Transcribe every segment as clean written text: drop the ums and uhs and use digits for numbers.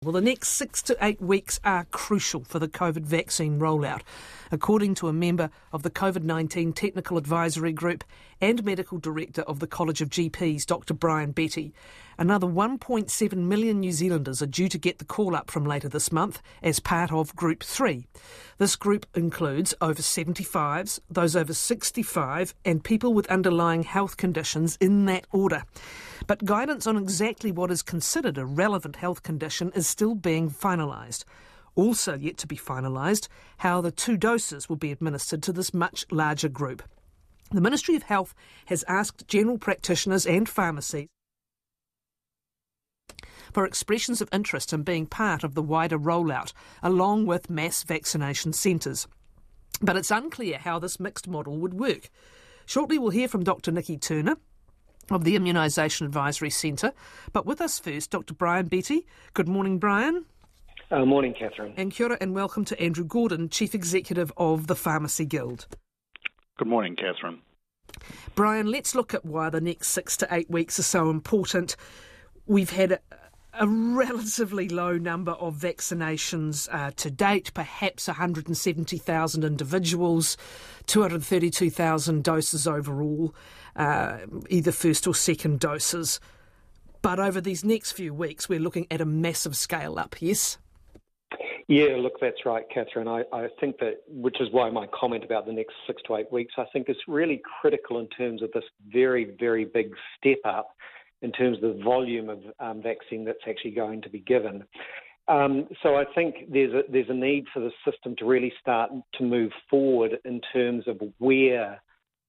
Well, the next 6 to 8 weeks are crucial for the COVID vaccine rollout, according to a member of the COVID-19 Technical Advisory Group and Medical Director of the College of GPs, Dr Brian Betty. Another 1.7 million New Zealanders are due to get the call-up from later this month as part of Group 3. This group includes over 75s, those over 65 and people with underlying health conditions in that order. But guidance on exactly what is considered a relevant health condition is still being finalised. Also yet to be finalised, how the 2 doses will be administered to this much larger group. The Ministry of Health has asked general practitioners and pharmacies for expressions of interest in being part of the wider rollout, along with mass vaccination centres. But it's unclear how this mixed model would work. Shortly we'll hear from Dr Nikki Turner of the Immunisation Advisory Centre. But with us first, Dr Brian Betty. Good morning, Brian. Morning, Catherine. And kia ora and welcome to Andrew Gordon, Chief Executive of the Pharmacy Guild. Good morning, Catherine. Brian, let's look at why the next 6 to 8 weeks are so important. We've had a relatively low number of vaccinations to date, perhaps 170,000 individuals, 232,000 doses overall, either first or second doses. But over these next few weeks, we're looking at a massive scale-up, yes? Yeah, look, that's right, Catherine. I think that, which is why my comment about the next 6 to 8 weeks, I think is really critical in terms of this very, very big step up in terms of the volume of vaccine that's actually going to be given. So I think there's a need for the system to really start to move forward in terms of where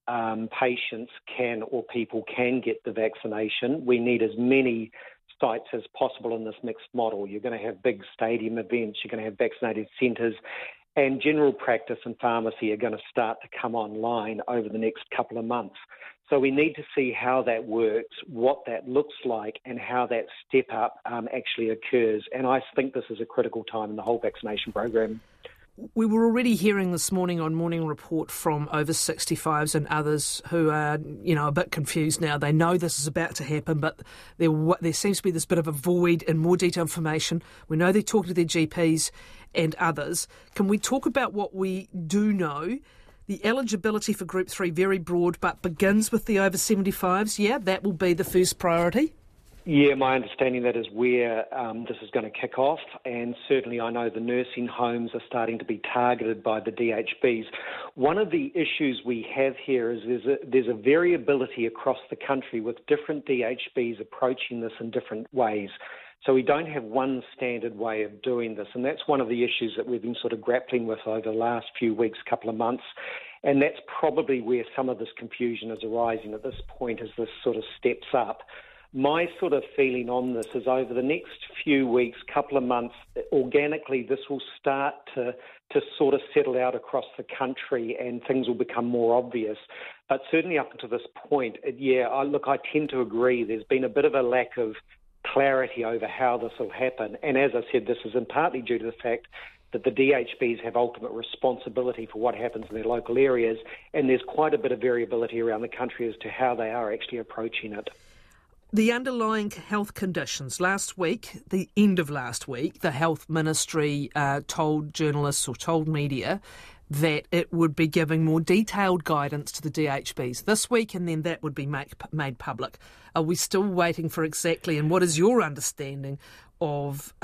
patients can or people can get the vaccination. We need as many sites as possible in this mixed model. You're going to have big stadium events, you're going to have vaccinated centres, and general practice and pharmacy are going to start to come online over the next couple of months. So we need to see how that works, what that looks like, and how that step up actually occurs. And I think this is a critical time in the whole vaccination program. We were already hearing this morning on Morning Report from over 65s and others who are, a bit confused now. They know this is about to happen, but there seems to be this bit of a void in more detailed information. We know they're talking to their GPs and others. Can we talk about what we do know? The eligibility for Group 3, very broad, but begins with the over 75s. Yeah, that will be the first priority. Yeah, my understanding that is where this is going to kick off, and certainly I know the nursing homes are starting to be targeted by the DHBs. One of the issues we have here is there's a variability across the country with different DHBs approaching this in different ways. So we don't have one standard way of doing this, and that's one of the issues that we've been sort of grappling with over the last few weeks, couple of months, and that's probably where some of this confusion is arising at this point as this sort of steps up. My sort of feeling on this is over the next few weeks, couple of months, organically this will start to sort of settle out across the country and things will become more obvious. But certainly up until this point, I tend to agree. There's been a bit of a lack of clarity over how this will happen. And as I said, this is in partly due to the fact that the DHBs have ultimate responsibility for what happens in their local areas, and there's quite a bit of variability around the country as to how they are actually approaching it. The underlying health conditions. Last week, the end of last week, the Health Ministry told journalists or told media that it would be giving more detailed guidance to the DHBs this week, and then that would be made public. Are we still waiting for exactly, and what is your understanding of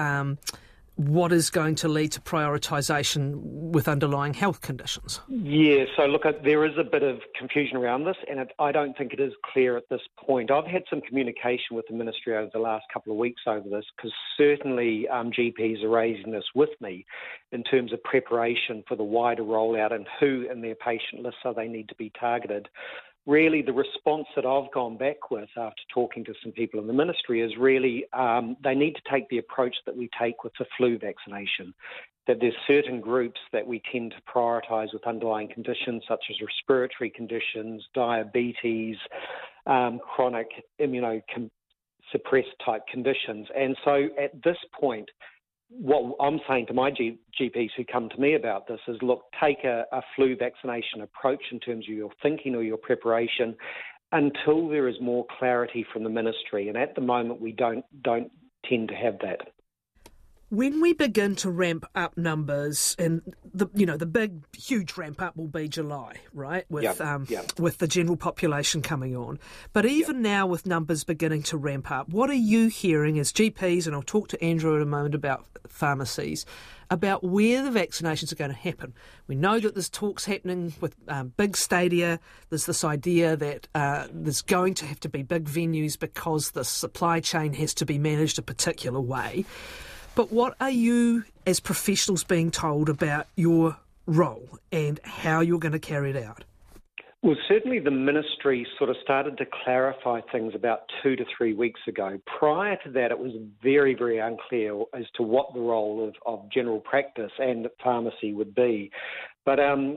what is going to lead to prioritisation with underlying health conditions? Yeah, so look, there is a bit of confusion around this, and I don't think it is clear at this point. I've had some communication with the Ministry over the last couple of weeks over this, because certainly GPs are raising this with me in terms of preparation for the wider rollout and who in their patient lists are they need to be targeted. Really, the response that I've gone back with after talking to some people in the ministry is really they need to take the approach that we take with the flu vaccination, that there's certain groups that we tend to prioritise with underlying conditions such as respiratory conditions, diabetes, chronic immunosuppressed type conditions. And so at this point, what I'm saying to my GPs who come to me about this is, look, take a flu vaccination approach in terms of your thinking or your preparation until there is more clarity from the ministry. And at the moment, we don't tend to have that. When we begin to ramp up numbers, and the big, huge ramp up will be July, right? With the general population coming on. But even now, with numbers beginning to ramp up, what are you hearing as GPs? And I'll talk to Andrew in a moment about pharmacies, about where the vaccinations are going to happen. We know that there's talks happening with big stadia. There's this idea that there's going to have to be big venues because the supply chain has to be managed a particular way. But what are you, as professionals, being told about your role and how you're going to carry it out? Well, certainly the ministry sort of started to clarify things about 2 to 3 weeks ago. Prior to that, it was very, very unclear as to what the role of general practice and pharmacy would be. But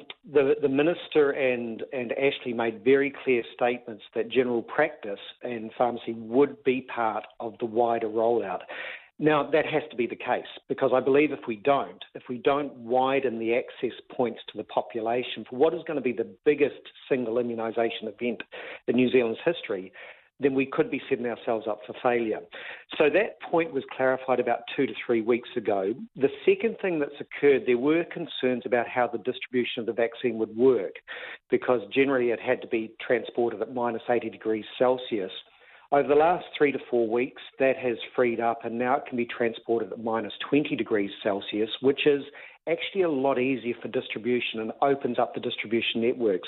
the minister and Ashley made very clear statements that general practice and pharmacy would be part of the wider rollout. Now, that has to be the case, because I believe if we don't widen the access points to the population for what is going to be the biggest single immunisation event in New Zealand's history, then we could be setting ourselves up for failure. So that point was clarified about 2 to 3 weeks ago. The second thing that's occurred, there were concerns about how the distribution of the vaccine would work, because generally it had to be transported at minus 80 degrees Celsius. Over the last 3 to 4 weeks, that has freed up, and now it can be transported at minus 20 degrees Celsius, which is actually a lot easier for distribution and opens up the distribution networks.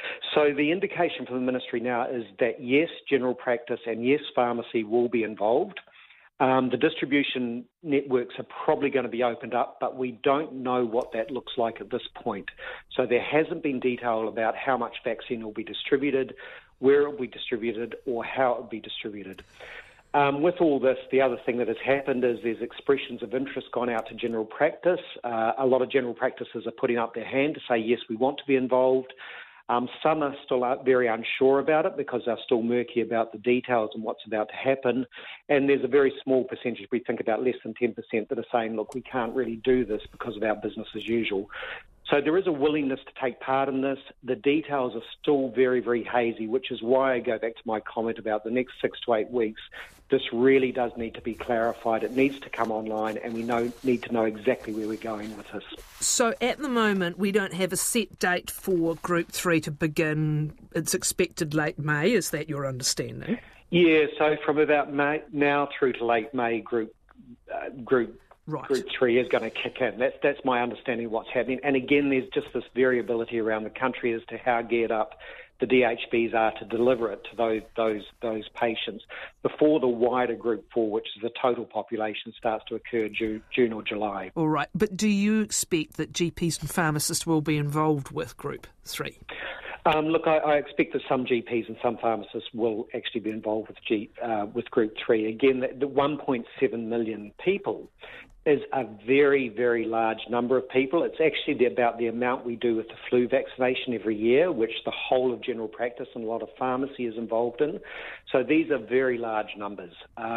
So the indication from the ministry now is that yes, general practice and yes, pharmacy will be involved. The distribution networks are probably going to be opened up, but we don't know what that looks like at this point. So there hasn't been detail about how much vaccine will be distributed, where it will be distributed, or how it will be distributed. With all this, the other thing that has happened is there's expressions of interest gone out to general practice. A lot of general practices are putting up their hand to say, yes, we want to be involved. Some are still very unsure about it because they're still murky about the details and what's about to happen. And there's a very small percentage, we think about less than 10%, that are saying, look, we can't really do this because of our business as usual. So there is a willingness to take part in this. The details are still very, very hazy, which is why I go back to my comment about the next 6 to 8 weeks. This really does need to be clarified. It needs to come online, and we need to know exactly where we're going with this. So at the moment, we don't have a set date for Group 3 to begin. It's expected late May. Is that your understanding? Yeah, so from about May, now through to late May, Group Right. Group 3 is going to kick in. That's my understanding of what's happening. And again, there's just this variability around the country as to how geared up the DHBs are to deliver it to those patients before the wider Group 4, which is the total population, starts to occur June or July. All right. But do you expect that GPs and pharmacists will be involved with Group 3? Look, I expect that some GPs and some pharmacists will actually be involved with Group 3. Again, the 1.7 million people is a very, very large number of people. It's actually about the amount we do with the flu vaccination every year, which the whole of general practice and a lot of pharmacy is involved in. So these are very large numbers.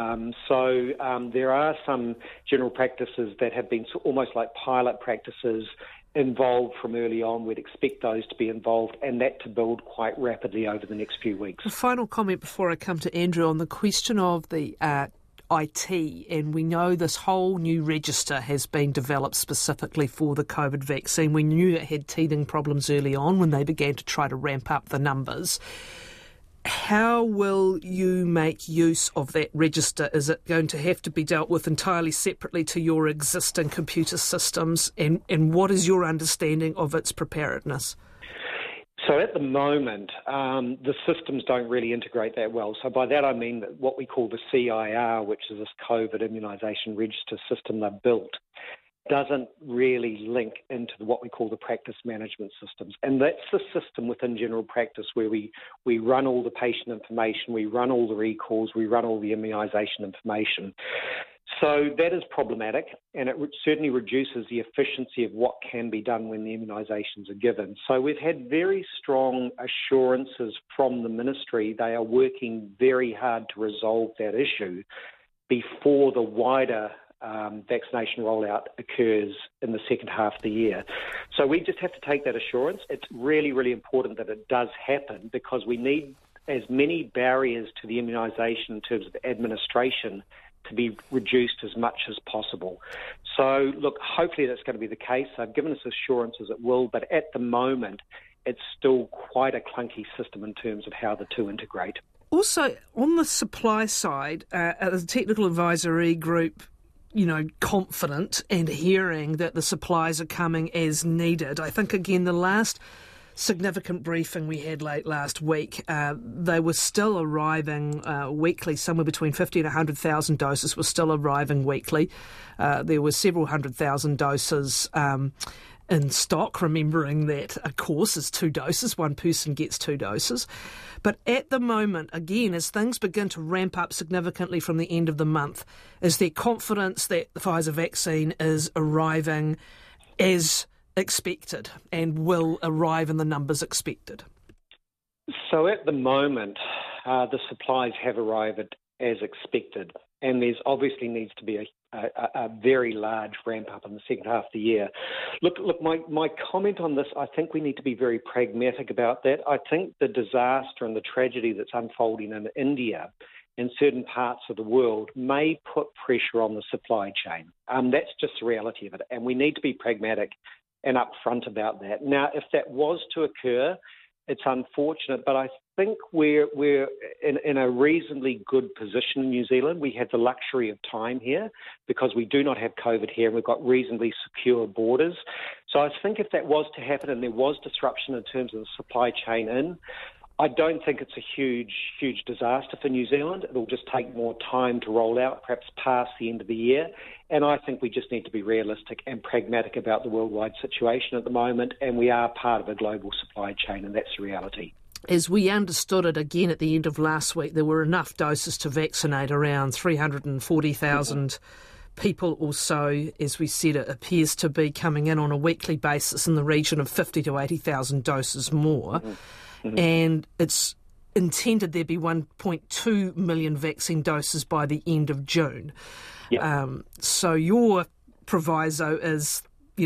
There are some general practices that have been almost like pilot practices involved from early on. We'd expect those to be involved and that to build quite rapidly over the next few weeks. A final comment before I come to Andrew on the question of the IT, and we know this whole new register has been developed specifically for the COVID vaccine. We knew it had teething problems early on when they began to try to ramp up the numbers. How will you make use of that register? Is it going to have to be dealt with entirely separately to your existing computer systems? And what is your understanding of its preparedness? So at the moment, the systems don't really integrate that well. So by that I mean that what we call the CIR, which is this COVID immunisation register system they've built, doesn't really link into what we call the practice management systems. And that's the system within general practice where we run all the patient information, we run all the recalls, we run all the immunisation information. So that is problematic, and it certainly reduces the efficiency of what can be done when the immunisations are given. So we've had very strong assurances from the ministry. They are working very hard to resolve that issue before the wider vaccination rollout occurs in the second half of the year. So we just have to take that assurance. It's really, really important that it does happen because we need as many barriers to the immunisation in terms of administration to be reduced as much as possible. So, look, hopefully that's going to be the case. They've given us assurances it will, but at the moment, it's still quite a clunky system in terms of how the two integrate. Also, on the supply side, the Technical Advisory Group, confident and hearing that the supplies are coming as needed. I think, again, the last significant briefing we had late last week, they were still arriving weekly, somewhere between 50 and 100,000 doses were still arriving weekly. There were several 100,000 doses in stock, remembering that a course is 2 doses, one person gets 2 doses. But at the moment, again, as things begin to ramp up significantly from the end of the month, is there confidence that the Pfizer vaccine is arriving as expected and will arrive in the numbers expected? So at the moment, the supplies have arrived as expected, and there's obviously needs to be a very large ramp up in the second half of the year. Look, my comment on this, I think we need to be very pragmatic about that. I think the disaster and the tragedy that's unfolding in India and certain parts of the world may put pressure on the supply chain. That's just the reality of it, and we need to be pragmatic and upfront about that. Now, if that was to occur, it's unfortunate, but I think we're in a reasonably good position in New Zealand. We have the luxury of time here because we do not have COVID here, and we've got reasonably secure borders. So I think if that was to happen and there was disruption in terms of the supply chain I don't think it's a huge disaster for New Zealand. It'll just take more time to roll out, perhaps past the end of the year. And I think we just need to be realistic and pragmatic about the worldwide situation at the moment, and we are part of a global supply chain, and that's the reality. As we understood it, again, at the end of last week, there were enough doses to vaccinate around 340,000 people or so. As we said, it appears to be coming in on a weekly basis in the region of 50 to 80,000 doses more. And it's intended there be 1.2 million vaccine doses by the end of June. So your proviso is,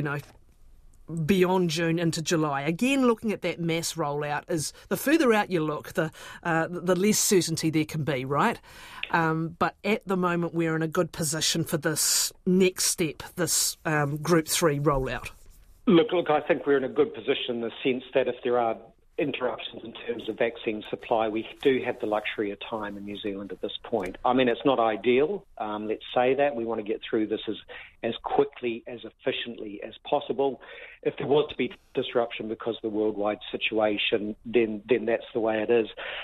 beyond June into July. Again, looking at that mass rollout, is the further out you look, the less certainty there can be, right? But at the moment, we're in a good position for this next step, this Group 3 rollout. Look, I think we're in a good position in the sense that if there are interruptions in terms of vaccine supply, we do have the luxury of time in New Zealand at this point. I mean, it's not ideal, let's say that. We want to get through this as quickly, as efficiently as possible. If there was to be disruption because of the worldwide situation, then that's the way it is.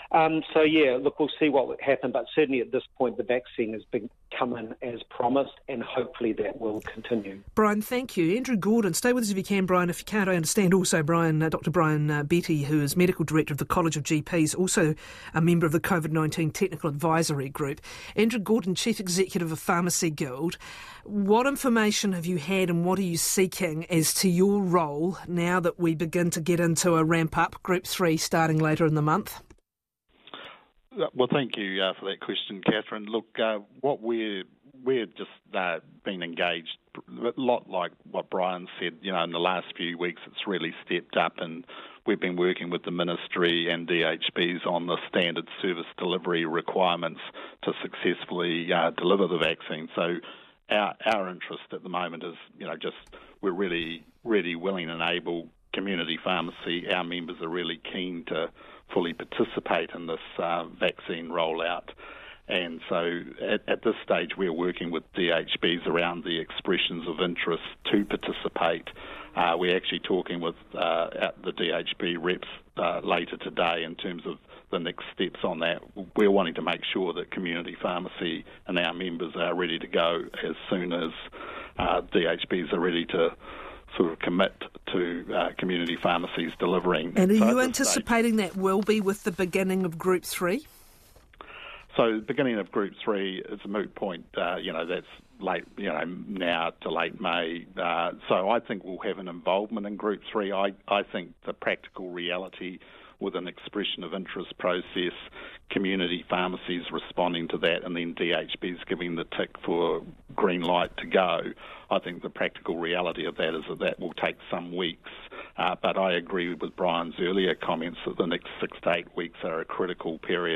We'll see what would happen, but certainly at this point the vaccine has been coming as promised, and hopefully that will continue. Brian, thank you. Andrew Gordon, stay with us if you can, Brian. If you can't, I understand also Dr. Brian Betty, who is Medical Director of the College of GPs, also a member of the COVID-19 Technical Advisory Group. Andrew Gordon, Chief Executive of Pharmacy Guild. What information have you had and what are you seeking as to your role now that we begin to get into a ramp-up, Group 3, starting later in the month? Well, thank you for that question, Catherine. Look, what we're just been engaged, a lot like what Brian said, in the last few weeks it's really stepped up, and we've been working with the Ministry and DHBs on the standard service delivery requirements to successfully deliver the vaccine. So our interest at the moment is, we're really, really willing and able community pharmacy. Our members are really keen to fully participate in this vaccine rollout. And so at this stage we're working with DHBs around the expressions of interest to participate. We're actually talking with the DHB reps later today in terms of the next steps on that. We're wanting to make sure that community pharmacy and our members are ready to go as soon as DHBs are ready to sort of commit to community pharmacies delivering. And are you anticipating that will be with the beginning of Group 3? So the beginning of Group 3 is a moot point. That's late, now to late May. So I think we'll have an involvement in Group 3. I think the practical reality with an expression of interest process, community pharmacies responding to that, and then DHBs giving the tick for green light to go. I think the practical reality of that is that will take some weeks. But I agree with Brian's earlier comments that the next 6 to 8 weeks are a critical period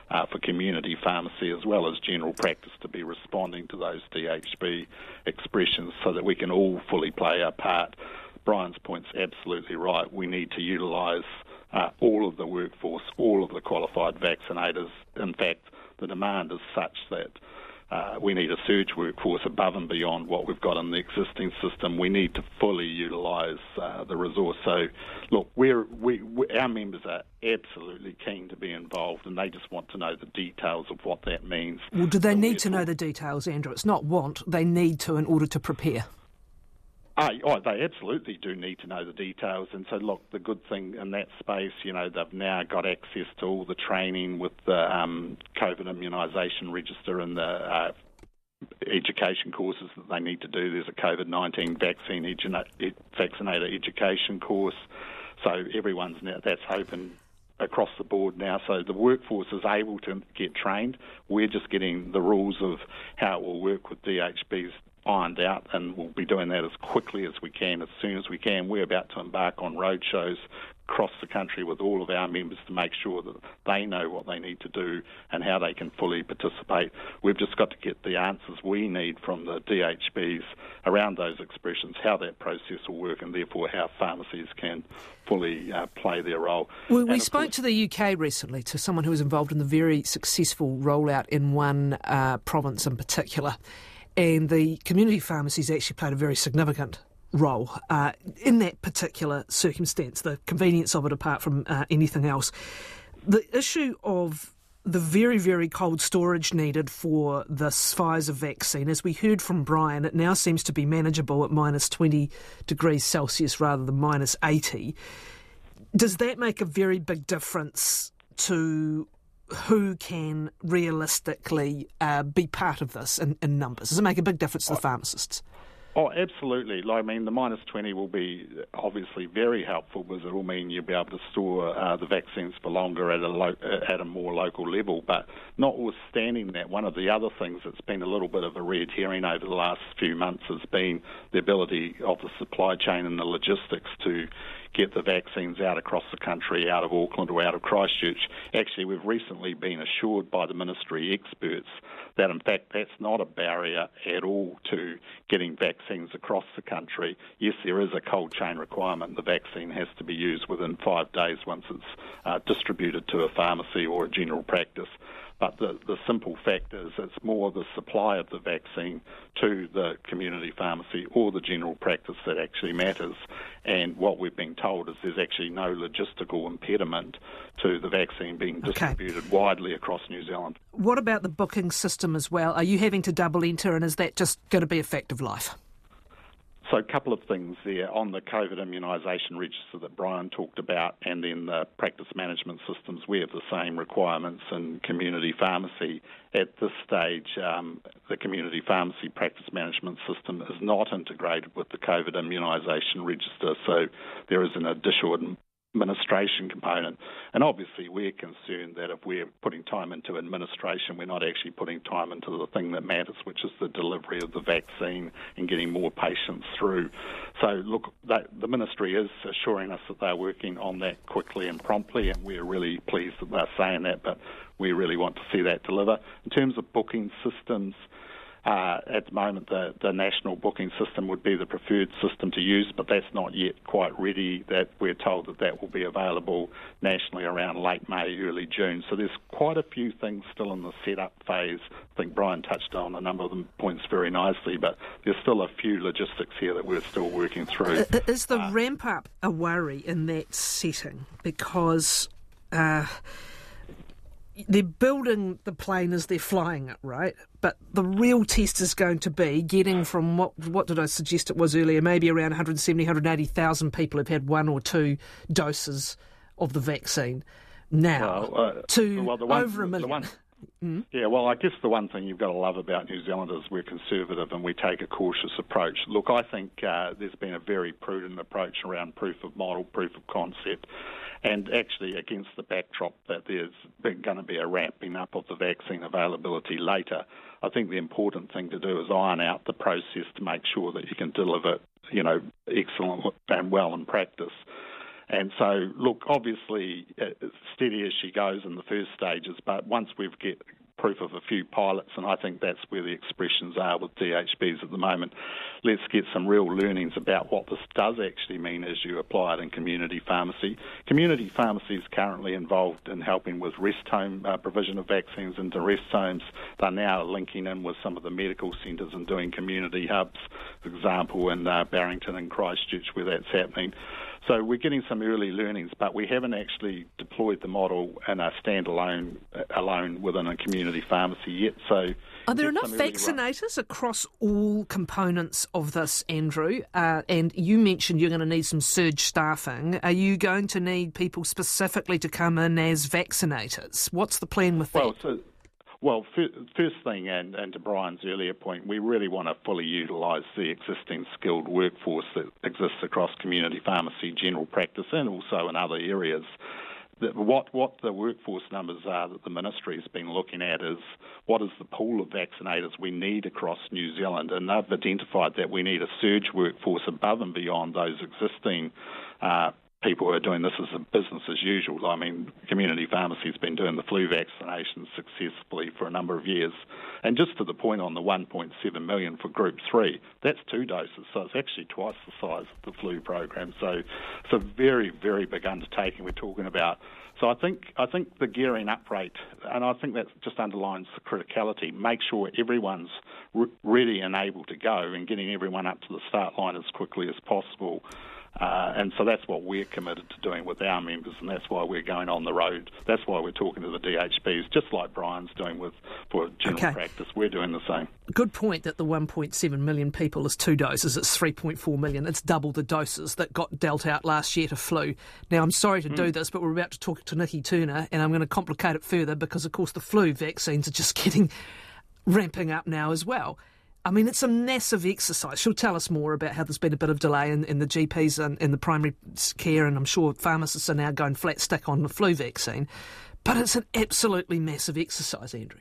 for community pharmacy as well as general practice to be responding to those DHB expressions so that we can all fully play our part. Brian's point's absolutely right. We need to utilise all of the workforce, all of the qualified vaccinators. In fact, the demand is such that we need a surge workforce above and beyond what we've got in the existing system. We need to fully utilise the resource. So, look, our members are absolutely keen to be involved, and they just want to know the details of what that means. Well, do they need to know the details, Andrew? It's not want, they need to in order to prepare. They absolutely do need to know the details. And so, look, the good thing in that space, they've now got access to all the training with the COVID immunisation register and the education courses that they need to do. There's a COVID-19 vaccinator education course. So that's open across the board now. So the workforce is able to get trained. We're just getting the rules of how it will work with DHBs ironed out, and we'll be doing that as quickly as we can, as soon as we can. We're about to embark on roadshows across the country with all of our members to make sure that they know what they need to do and how they can fully participate. We've just got to get the answers we need from the DHBs around those expressions, how that process will work, and therefore how pharmacies can fully play their role. Well, we spoke to the UK recently, to someone who was involved in the very successful rollout in one province in particular. And the community pharmacies actually played a very significant role in that particular circumstance, the convenience of it apart from anything else. The issue of the very, very cold storage needed for the Pfizer vaccine, as we heard from Brian, it now seems to be manageable at minus 20 degrees Celsius rather than minus 80. Does that make a very big difference to who can realistically be part of this in numbers? Does it make a big difference to the pharmacists? Oh, absolutely. The minus 20 will be obviously very helpful because it will mean you'll be able to store the vaccines for longer at a more local level. But notwithstanding that, one of the other things that's been a little bit of a red herring over the last few months has been the ability of the supply chain and the logistics to get the vaccines out across the country, out of Auckland or out of Christchurch. Actually, we've recently been assured by the ministry experts that, in fact, that's not a barrier at all to getting vaccines across the country. Yes, there is a cold chain requirement. The vaccine has to be used within 5 days once it's distributed to a pharmacy or a general practice. But the simple fact is it's more the supply of the vaccine to the community pharmacy or the general practice that actually matters. And what we've been told is there's actually no logistical impediment to the vaccine being distributed widely across New Zealand. What about the booking system as well? Are you having to double enter, and is that just going to be a fact of life? So a couple of things there. On the COVID immunisation register that Brian talked about, and then the practice management systems, we have the same requirements in community pharmacy. At this stage, the community pharmacy practice management system is not integrated with the COVID immunisation register, so there is an additional administration component. And obviously we're concerned that if we're putting time into administration, we're not actually putting time into the thing that matters, which is the delivery of the vaccine and getting more patients through. So look, the ministry is assuring us that they're working on that quickly and promptly, and we're really pleased that they're saying that, but we really want to see that deliver. In terms of booking systems, at the moment, the national booking system would be the preferred system to use, but that's not yet quite ready. That we're told that will be available nationally around late May, early June. So there's quite a few things still in the setup phase. I think Brian touched on a number of the points very nicely, but there's still a few logistics here that we're still working through. Is the ramp-up a worry in that setting? Because they're building the plane as they're flying it, right? But the real test is going to be getting from what did I suggest it was earlier, maybe around 170,000, 180,000 people have had 1 or 2 doses of the vaccine now over 1 million. Yeah, well, I guess the one thing you've got to love about New Zealand is we're conservative and we take a cautious approach. Look, I think there's been a very prudent approach around proof of model, proof of concept, and actually against the backdrop that there's going to be a ramping up of the vaccine availability later. I think the important thing to do is iron out the process to make sure that you can deliver, excellent and well in practice. And so, look, obviously, steady as she goes in the first stages, but once we've get proof of a few pilots, and I think that's where the expressions are with DHBs at the moment. Let's get some real learnings about what this does actually mean as you apply it in community pharmacy. Community pharmacy is currently involved in helping with rest home provision of vaccines into rest homes. They're now linking in with some of the medical centres and doing community hubs, for example, in Barrington and Christchurch where that's happening. So we're getting some early learnings, but we haven't actually deployed the model in a standalone alone within a community pharmacy yet. So, are there enough vaccinators across all components of this, Andrew? And you mentioned you're going to need some surge staffing. Are you going to need people specifically to come in as vaccinators? What's the plan with that? Well, first thing, and to Brian's earlier point, we really want to fully utilise the existing skilled workforce that exists across community pharmacy, general practice, and also in other areas. What the workforce numbers are that the ministry has been looking at is what is the pool of vaccinators we need across New Zealand, and they've identified that we need a surge workforce above and beyond those existing people who are doing this as a business as usual. I mean, community pharmacy's been doing the flu vaccinations successfully for a number of years. And just to the point on the 1.7 million for Group 3, that's 2 doses, so it's actually twice the size of the flu program. So it's a very, very big undertaking we're talking about. So I think the gearing up rate, and I think that just underlines the criticality, make sure everyone's ready and able to go and getting everyone up to the start line as quickly as possible. And so that's what we're committed to doing with our members, and that's why we're going on the road. That's why we're talking to the DHBs, just like Brian's doing for general practice. We're doing the same. Good point that the 1.7 million people is 2 doses. It's 3.4 million. It's double the doses that got dealt out last year to flu. Now, I'm sorry to do this, but we're about to talk to Nikki Turner, and I'm going to complicate it further because, of course, the flu vaccines are just ramping up now as well. I mean, it's a massive exercise. She'll tell us more about how there's been a bit of delay in the GPs and in the primary care, and I'm sure pharmacists are now going flat stick on the flu vaccine. But it's an absolutely massive exercise, Andrew.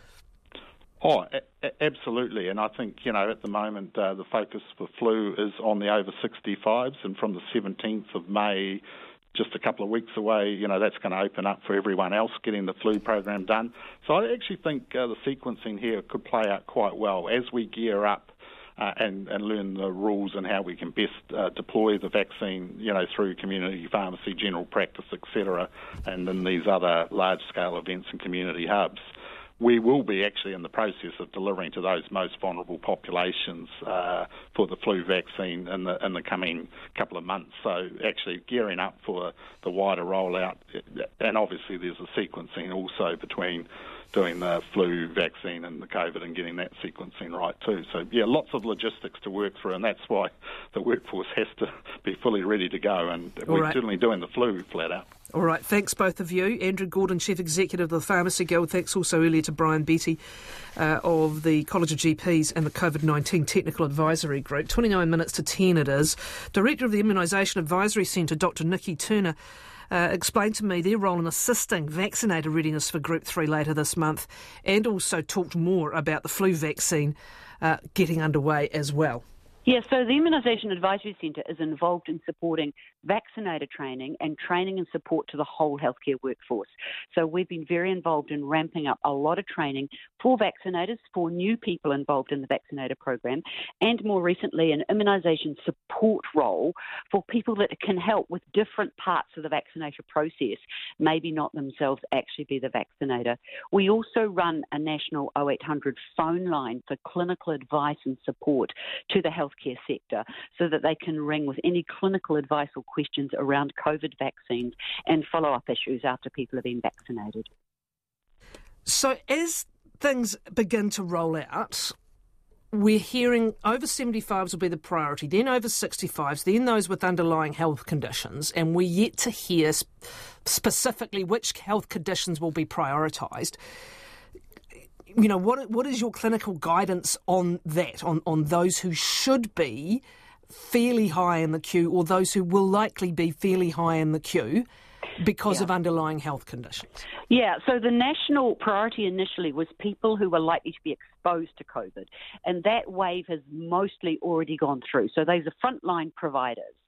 Oh, absolutely. And I think, at the moment, the focus for flu is on the over 65s, and from the 17th of May, just a couple of weeks away, that's going to open up for everyone else getting the flu program done. So I actually think the sequencing here could play out quite well as we gear up and learn the rules and how we can best deploy the vaccine, through community pharmacy, general practice, etc., and then these other large-scale events and community hubs. We will be actually in the process of delivering to those most vulnerable populations for the flu vaccine in the coming couple of months. So actually gearing up for the wider rollout, and obviously there's a sequencing also between doing the flu vaccine and the COVID and getting that sequencing right too. So, lots of logistics to work through, and that's why the workforce has to be fully ready to go, and we're certainly doing the flu flat out. All right, thanks both of you. Andrew Gordon, Chief Executive of the Pharmacy Guild. Thanks also earlier to Brian Betty of the College of GPs and the COVID-19 Technical Advisory Group. 29 minutes to 10 it is. Director of the Immunisation Advisory Centre, Dr Nikki Turner, explained to me their role in assisting vaccinator readiness for Group 3 later this month, and also talked more about the flu vaccine getting underway as well. Yeah, so the Immunisation Advisory Centre is involved in supporting vaccinator training and support to the whole healthcare workforce. So we've been very involved in ramping up a lot of training for vaccinators, for new people involved in the vaccinator program, and more recently an immunisation support role for people that can help with different parts of the vaccination process, maybe not themselves actually be the vaccinator. We also run a national 0800 phone line for clinical advice and support to the healthcare sector so that they can ring with any clinical advice or questions around COVID vaccines and follow-up issues after people have been vaccinated. So as things begin to roll out, we're hearing over 75s will be the priority, then over 65s, then those with underlying health conditions, and we're yet to hear specifically which health conditions will be prioritised. What is your clinical guidance on that, on those who should be fairly high in the queue or those who will likely be fairly high in the queue because of underlying health conditions? Yeah, so the national priority initially was people who were likely to be exposed to COVID, and that wave has mostly already gone through. So those are frontline providers.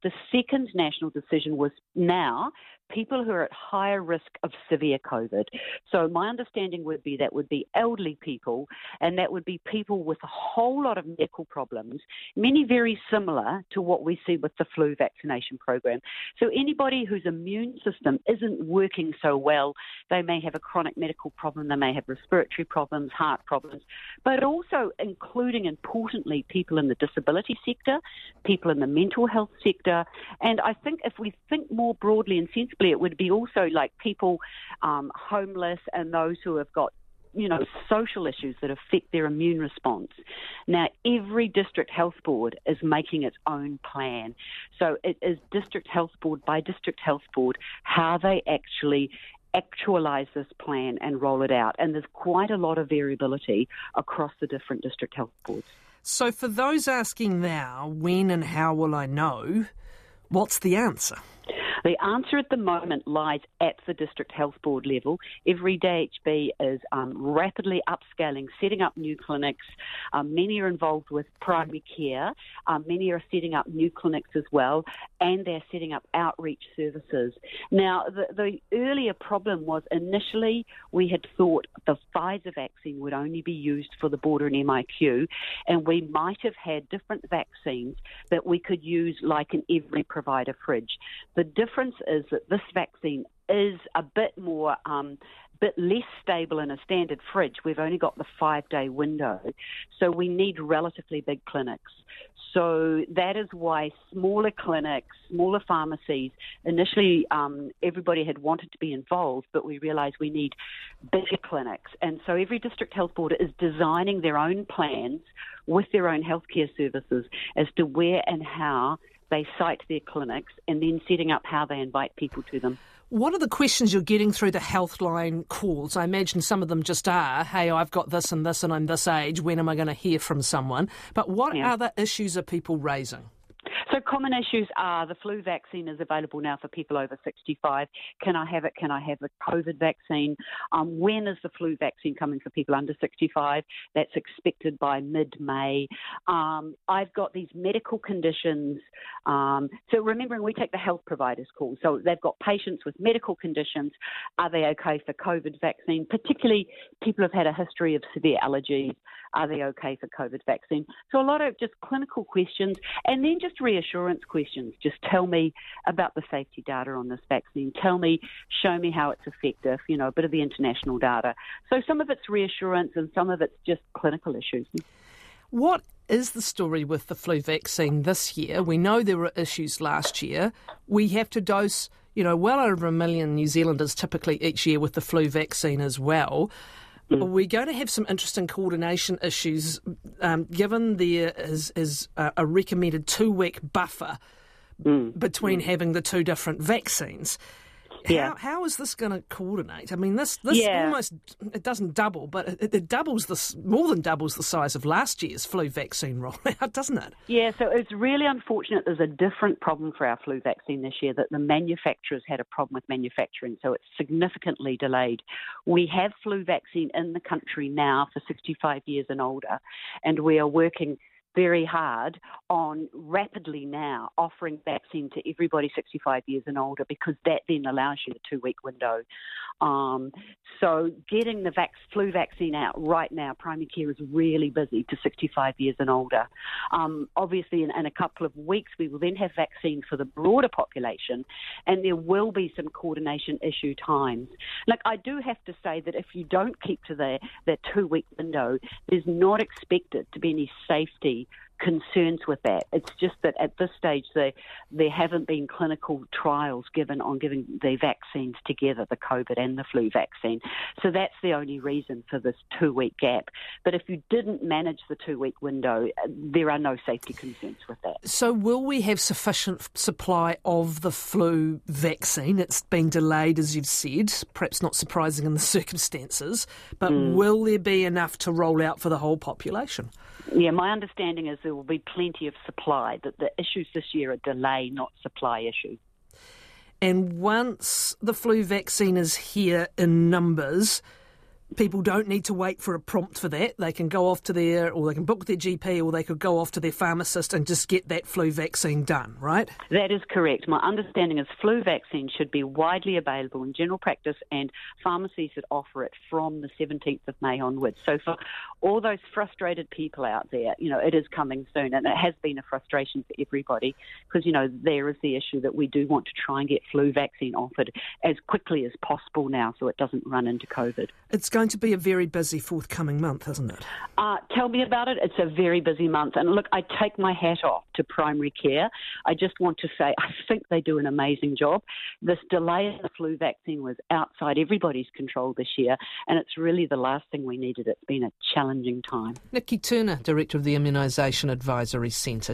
The second national decision was now people who are at higher risk of severe COVID. So my understanding would be that would be elderly people, and that would be people with a whole lot of medical problems, many very similar to what we see with the flu vaccination program. So anybody whose immune system isn't working so well, they may have a chronic medical problem, they may have respiratory problems, heart problems, but also including, importantly, people in the disability sector, people in the mental health sector. And I think if we think more broadly and sensibly, it would be also like people homeless and those who have got social issues that affect their immune response. Now, every district health board is making its own plan. So it is district health board by district health board how they actually actualise this plan and roll it out. And there's quite a lot of variability across the different district health boards. So for those asking now, when and how will I know, what's the answer? The answer at the moment lies at the district health board level. Every DHB is rapidly upscaling, setting up new clinics. Many are involved with primary care. Many are setting up new clinics as well, and they're setting up outreach services. Now, the earlier problem was initially we had thought the Pfizer vaccine would only be used for the border and MIQ, and we might have had different vaccines that we could use like in every provider fridge. The difference is that this vaccine is a bit more, bit less stable in a standard fridge. We've only got the 5-day window, so we need relatively big clinics. So that is why smaller clinics, smaller pharmacies, initially everybody had wanted to be involved, but we realised we need bigger clinics. And so every district health board is designing their own plans with their own healthcare services as to where and how they site their clinics, and then setting up how they invite people to them. What are the questions you're getting through the Healthline calls? I imagine some of them just are, hey, I've got this and this and I'm this age, when am I going to hear from someone? But what other issues are people raising? So common issues are the flu vaccine is available now for people over 65. Can I have it? Can I have the COVID vaccine? When is the flu vaccine coming for people under 65? That's expected by mid-May. I've got these medical conditions. So remembering we take the health providers call. So they've got patients with medical conditions. Are they okay for COVID vaccine? Particularly people have had a history of severe allergies. Are they okay for COVID vaccine? So a lot of just clinical questions, and then just reassurance questions. Just tell me about the safety data on this vaccine. Show me how it's effective, a bit of the international data. So some of it's reassurance and some of it's just clinical issues. What is the story with the flu vaccine this year? We know there were issues last year. We have to dose, well over 1 million New Zealanders typically each year with the flu vaccine as well. We're going to have some interesting coordination issues given there is a recommended 2-week buffer between having the two different vaccines. Yeah. How is this going to coordinate? I mean, this almost, it doesn't double, but it doubles more than doubles the size of last year's flu vaccine rollout, doesn't it? Yeah, so it's really unfortunate there's a different problem for our flu vaccine this year, that the manufacturers had a problem with manufacturing, so it's significantly delayed. We have flu vaccine in the country now for 65 years and older, and we are working very hard on rapidly now offering vaccine to everybody 65 years and older, because that then allows you the 2-week window. So getting the flu vaccine out right now, primary care is really busy to 65 years and older. Obviously, in a couple of weeks, we will then have vaccine for the broader population, and there will be some coordination issue times. Like, I do have to say that if you don't keep to that 2-week window, there's not expected to be any safety concerns with that. It's just that at this stage there haven't been clinical trials given on giving the vaccines together, the COVID and the flu vaccine. So that's the only reason for this 2-week gap. But if you didn't manage the 2-week window, there are no safety concerns with that. So will we have sufficient supply of the flu vaccine? It's been delayed, as you've said, perhaps not surprising in the circumstances, but will there be enough to roll out for the whole population? Yeah, my understanding is there will be plenty of supply, that the issues this year are delay, not supply issues. And once the flu vaccine is here in numbers, people don't need to wait for a prompt for that. They can go off to they can book their GP, or they could go off to their pharmacist and just get that flu vaccine done, right? That is correct. My understanding is flu vaccine should be widely available in general practice and pharmacies that offer it from the 17th of May onwards. So for all those frustrated people out there, it is coming soon, and it has been a frustration for everybody because, there is the issue that we do want to try and get flu vaccine offered as quickly as possible now so it doesn't run into COVID. It's going to be a very busy forthcoming month, isn't it? Tell me about it. It's a very busy month. And look, I take my hat off to primary care. I just want to say I think they do an amazing job. This delay in the flu vaccine was outside everybody's control this year, and it's really the last thing we needed. It's been a challenging time. Nikki Turner, Director of the Immunisation Advisory Centre.